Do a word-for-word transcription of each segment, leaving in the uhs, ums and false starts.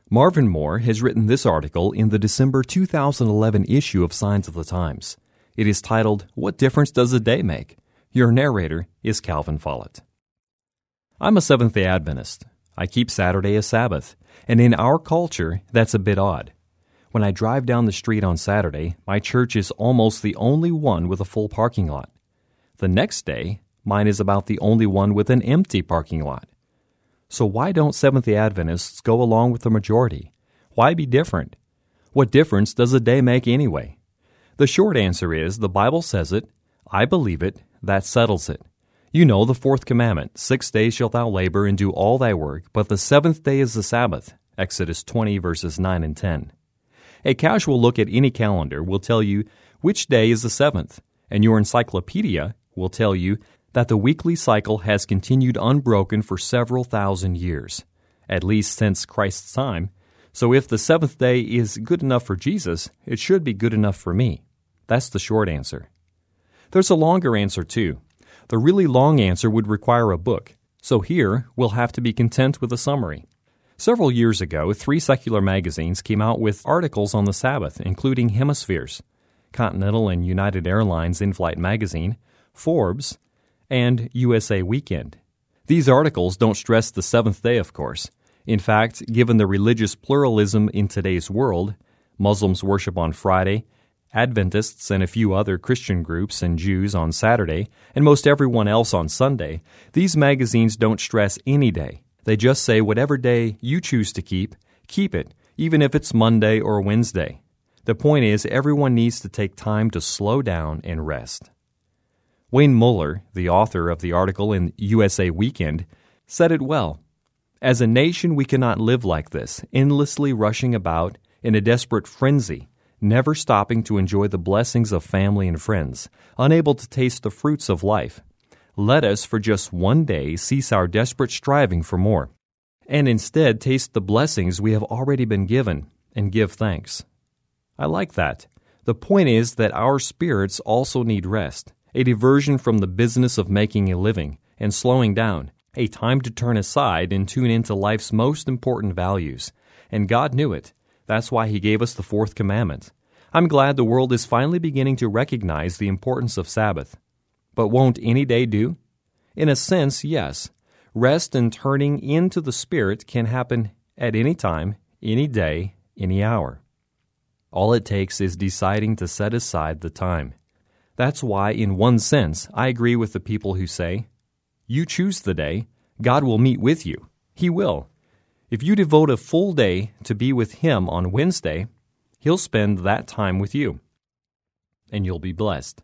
Marvin Moore has written this article in the December two thousand eleven issue of Signs of the Times. It is titled, "What Difference Does a Day Make?" Your narrator is Calvin Follett. I'm a Seventh-day Adventist. I keep Saturday a Sabbath, and in our culture, that's a bit odd. When I drive down the street on Saturday, my church is almost the only one with a full parking lot. The next day, mine is about the only one with an empty parking lot. So why don't Seventh-day Adventists go along with the majority? Why be different? What difference does a day make anyway? The short answer is the Bible says it, I believe it, that settles it. You know the fourth commandment, six days shalt thou labor and do all thy work, but the seventh day is the Sabbath, Exodus twenty verses nine and ten. A casual look at any calendar will tell you which day is the seventh, and your encyclopedia will tell you that the weekly cycle has continued unbroken for several thousand years, at least since Christ's time. So if the seventh day is good enough for Jesus, it should be good enough for me. That's the short answer. There's a longer answer, too. The really long answer would require a book, so here we'll have to be content with a summary. Several years ago, three secular magazines came out with articles on the Sabbath, including Hemispheres, Continental and United Airlines In-Flight Magazine, Forbes, and U S A Weekend. These articles don't stress the seventh day, of course. In fact, given the religious pluralism in today's world, Muslims worship on Friday, Adventists and a few other Christian groups and Jews on Saturday, and most everyone else on Sunday, these magazines don't stress any day. They just say whatever day you choose to keep, keep it, even if it's Monday or Wednesday. The point is, everyone needs to take time to slow down and rest. Wayne Muller, the author of the article in U S A Weekend, said it well. As a nation, we cannot live like this, endlessly rushing about in a desperate frenzy, never stopping to enjoy the blessings of family and friends, unable to taste the fruits of life. Let us, for just one day, cease our desperate striving for more, and instead taste the blessings we have already been given, and give thanks. I like that. The point is that our spirits also need rest, a diversion from the business of making a living and slowing down, a time to turn aside and tune into life's most important values. And God knew it. That's why He gave us the fourth commandment. I'm glad the world is finally beginning to recognize the importance of Sabbath. But won't any day do? In a sense, yes. Rest and turning into the Spirit can happen at any time, any day, any hour. All it takes is deciding to set aside the time. That's why, in one sense, I agree with the people who say, you choose the day, God will meet with you. He will. If you devote a full day to be with Him on Wednesday, He'll spend that time with you, and you'll be blessed.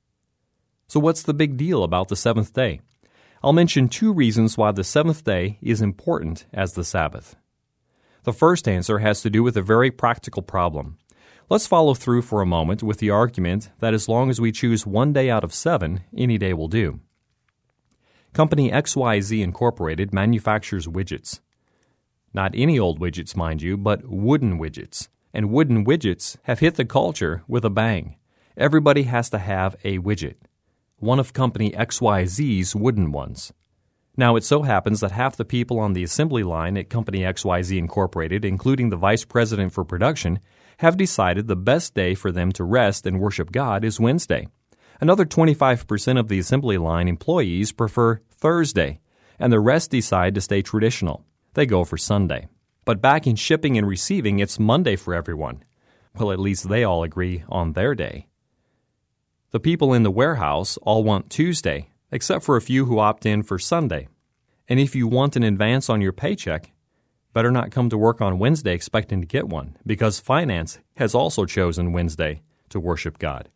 So what's the big deal about the seventh day? I'll mention two reasons why the seventh day is important as the Sabbath. The first answer has to do with a very practical problem. Let's follow through for a moment with the argument that as long as we choose one day out of seven, any day will do. Company X Y Z Incorporated manufactures widgets. Not any old widgets, mind you, but wooden widgets. And wooden widgets have hit the culture with a bang. Everybody has to have a widget. One of Company X Y Z's wooden ones. Now, it so happens that half the people on the assembly line at Company X Y Z Incorporated, including the vice president for production, have decided the best day for them to rest and worship God is Wednesday. Another twenty-five percent of the assembly line employees prefer Thursday, and the rest decide to stay traditional. They go for Sunday. But back in shipping and receiving, it's Monday for everyone. Well, at least they all agree on their day. The people in the warehouse all want Tuesday, except for a few who opt in for Sunday. And if you want an advance on your paycheck, better not come to work on Wednesday expecting to get one, because finance has also chosen Wednesday to worship God.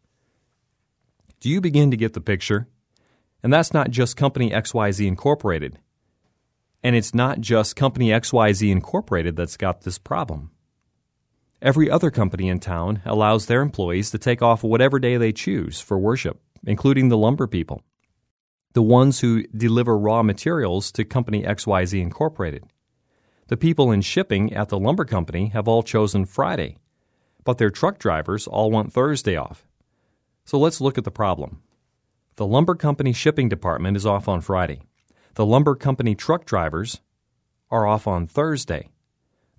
Do you begin to get the picture? And that's not just Company X Y Z Incorporated. And it's not just Company X Y Z Incorporated that's got this problem. Every other company in town allows their employees to take off whatever day they choose for worship, including the lumber people, the ones who deliver raw materials to Company X Y Z Incorporated. The people in shipping at the lumber company have all chosen Friday, but their truck drivers all want Thursday off. So let's look at the problem. The lumber company shipping department is off on Friday. The lumber company truck drivers are off on Thursday.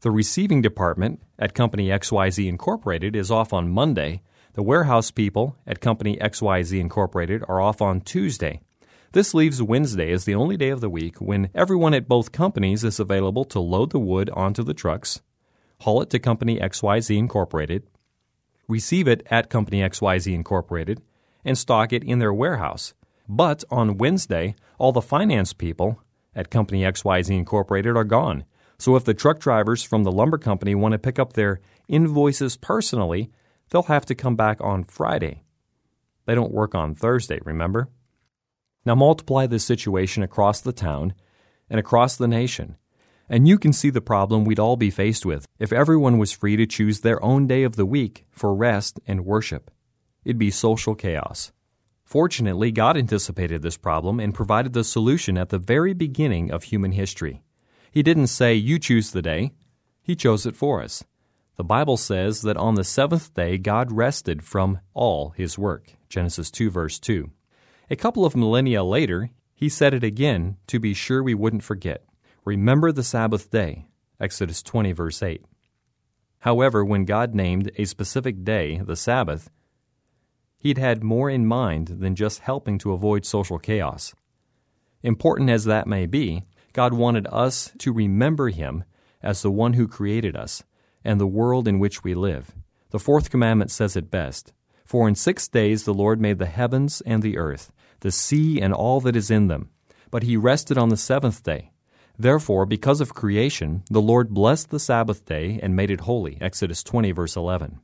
The receiving department at Company X Y Z Incorporated is off on Monday. The warehouse people at Company X Y Z Incorporated are off on Tuesday. This leaves Wednesday as the only day of the week when everyone at both companies is available to load the wood onto the trucks, haul it to Company X Y Z Incorporated, receive it at Company X Y Z Incorporated, and stock it in their warehouse. But on Wednesday, all the finance people at Company X Y Z Incorporated are gone. So if the truck drivers from the lumber company want to pick up their invoices personally, they'll have to come back on Friday. They don't work on Thursday, remember? Now multiply this situation across the town and across the nation, and you can see the problem we'd all be faced with if everyone was free to choose their own day of the week for rest and worship. It'd be social chaos. Fortunately, God anticipated this problem and provided the solution at the very beginning of human history. He didn't say, "You choose the day." He chose it for us. The Bible says that on the seventh day God rested from all His work. Genesis two, verse two. A couple of millennia later, He said it again to be sure we wouldn't forget. Remember the Sabbath day. Exodus twenty, verse eight. However, when God named a specific day, the Sabbath, He'd had more in mind than just helping to avoid social chaos. Important as that may be, God wanted us to remember Him as the one who created us and the world in which we live. The fourth commandment says it best, "For in six days the Lord made the heavens and the earth, the sea and all that is in them. But He rested on the seventh day. Therefore, because of creation, the Lord blessed the Sabbath day and made it holy." Exodus twenty, verse eleven.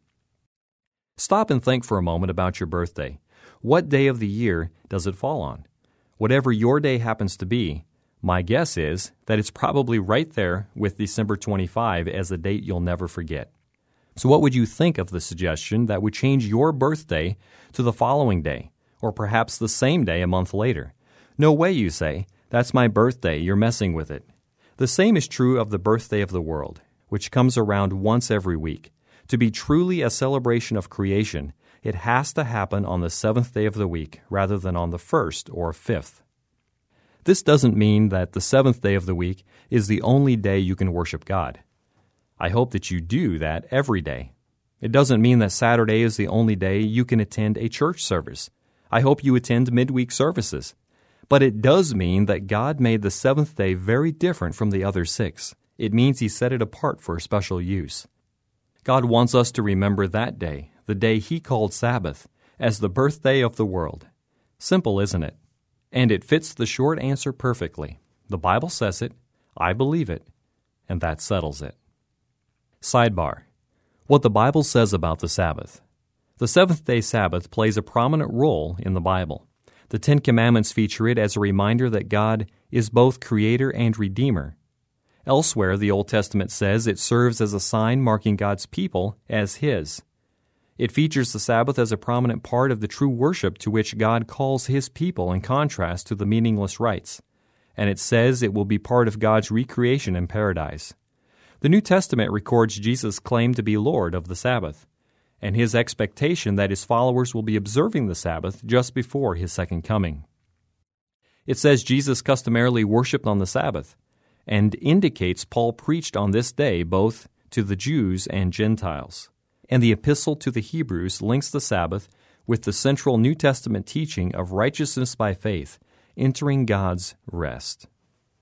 Stop and think for a moment about your birthday. What day of the year does it fall on? Whatever your day happens to be, my guess is that it's probably right there with December twenty-fifth as a date you'll never forget. So what would you think of the suggestion that would change your birthday to the following day, or perhaps the same day a month later? No way, you say. That's my birthday. You're messing with it. The same is true of the birthday of the world, which comes around once every week. To be truly a celebration of creation, it has to happen on the seventh day of the week rather than on the first or fifth. This doesn't mean that the seventh day of the week is the only day you can worship God. I hope that you do that every day. It doesn't mean that Saturday is the only day you can attend a church service. I hope you attend midweek services. But it does mean that God made the seventh day very different from the other six. It means He set it apart for special use. God wants us to remember that day, the day He called Sabbath, as the birthday of the world. Simple, isn't it? And it fits the short answer perfectly. The Bible says it, I believe it, and that settles it. Sidebar: what the Bible says about the Sabbath. The seventh-day Sabbath plays a prominent role in the Bible. The Ten Commandments feature it as a reminder that God is both Creator and Redeemer. Elsewhere, the Old Testament says it serves as a sign marking God's people as His. It features the Sabbath as a prominent part of the true worship to which God calls His people in contrast to the meaningless rites. And it says it will be part of God's recreation in paradise. The New Testament records Jesus' claim to be Lord of the Sabbath, and His expectation that His followers will be observing the Sabbath just before His second coming. It says Jesus customarily worshiped on the Sabbath, and indicates Paul preached on this day both to the Jews and Gentiles. And the Epistle to the Hebrews links the Sabbath with the central New Testament teaching of righteousness by faith, entering God's rest.